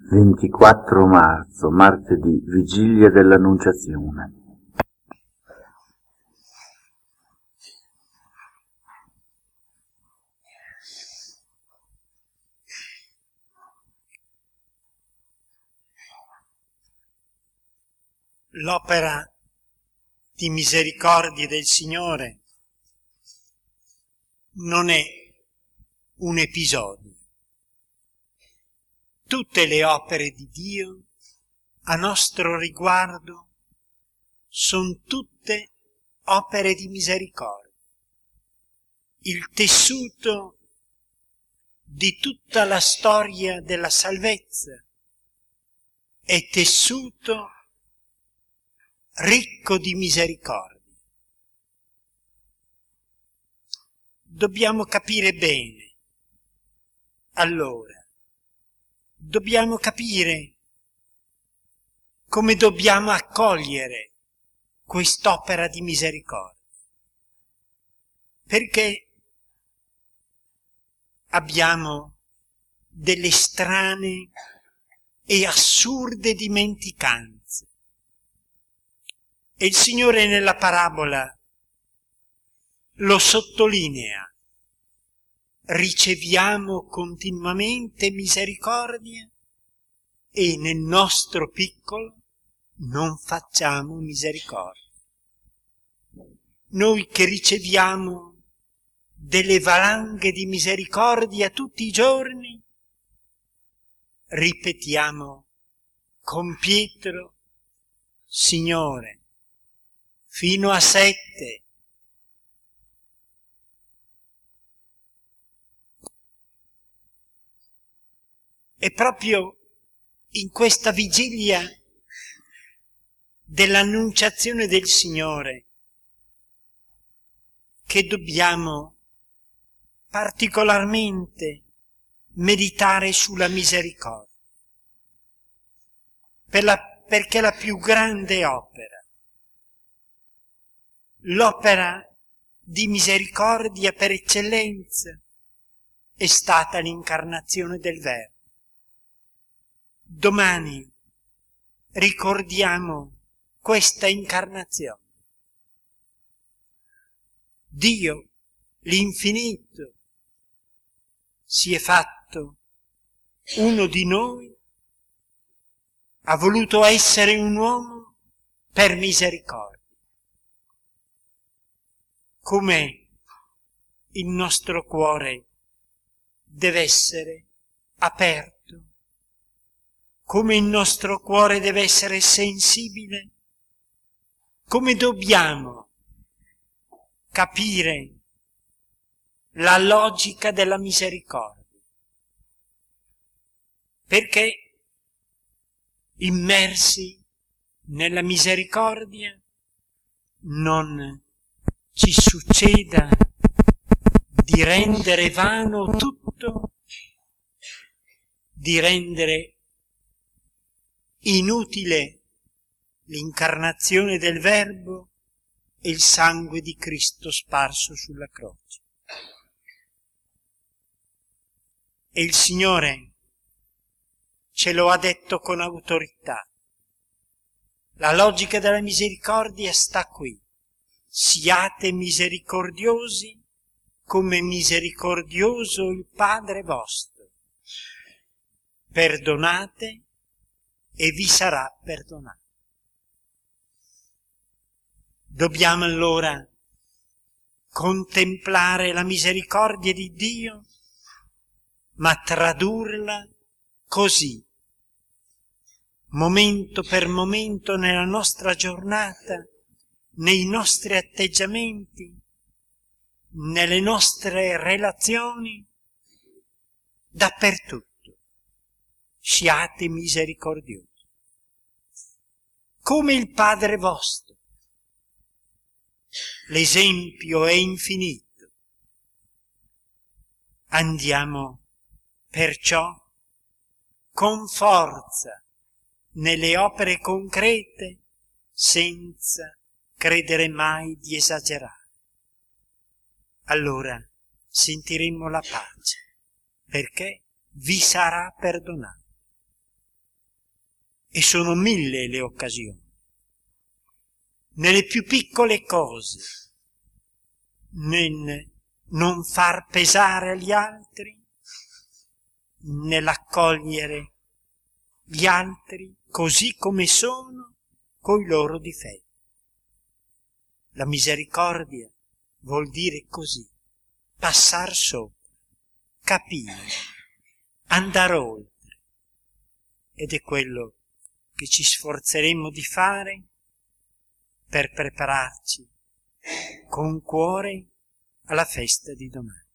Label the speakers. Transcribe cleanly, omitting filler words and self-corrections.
Speaker 1: 24 marzo, martedì, vigilia dell'Annunciazione.
Speaker 2: L'opera di misericordia del Signore non è un episodio. Tutte le opere di Dio a nostro riguardo sono tutte opere di misericordia. Il tessuto di tutta la storia della salvezza è tessuto ricco di misericordia. Dobbiamo capire bene. Allora, dobbiamo capire come dobbiamo accogliere quest'opera di misericordia. Perché abbiamo delle strane e assurde dimenticanze. E il Signore nella parabola lo sottolinea. Riceviamo continuamente misericordia e nel nostro piccolo non facciamo misericordia. Noi che riceviamo delle valanghe di misericordia tutti i giorni, ripetiamo con Pietro: Signore, fino a 7. E proprio in questa vigilia dell'Annunciazione del Signore che dobbiamo particolarmente meditare sulla misericordia, perché la più grande opera, l'opera di misericordia per eccellenza, è stata l'incarnazione del Verbo. Domani ricordiamo questa incarnazione. Dio, l'infinito, si è fatto uno di noi, ha voluto essere un uomo per misericordia. Come il nostro cuore deve essere aperto, come il nostro cuore deve essere sensibile, come dobbiamo capire la logica della misericordia. Perché immersi nella misericordia non ci succeda di rendere vano tutto, di rendere inutile l'incarnazione del Verbo e il sangue di Cristo sparso sulla croce. E il Signore ce lo ha detto con autorità. La logica della misericordia sta qui. Siate misericordiosi come misericordioso il Padre vostro. Perdonate e vi sarà perdonato. Dobbiamo allora contemplare la misericordia di Dio, ma tradurla così, momento per momento nella nostra giornata, nei nostri atteggiamenti, nelle nostre relazioni, dappertutto. Siate misericordiosi, come il Padre vostro. L'esempio è infinito. Andiamo perciò con forza nelle opere concrete, senza credere mai di esagerare. Allora sentiremo la pace, perché vi sarà perdonato. e sono 1000 le occasioni. Nelle più piccole cose, nel non far pesare agli altri, nell'accogliere gli altri così come sono, coi loro difetti. La misericordia vuol dire così, passar sopra, capire, andare oltre. Ed è quello che ci sforzeremo di fare per prepararci con cuore alla festa di domani.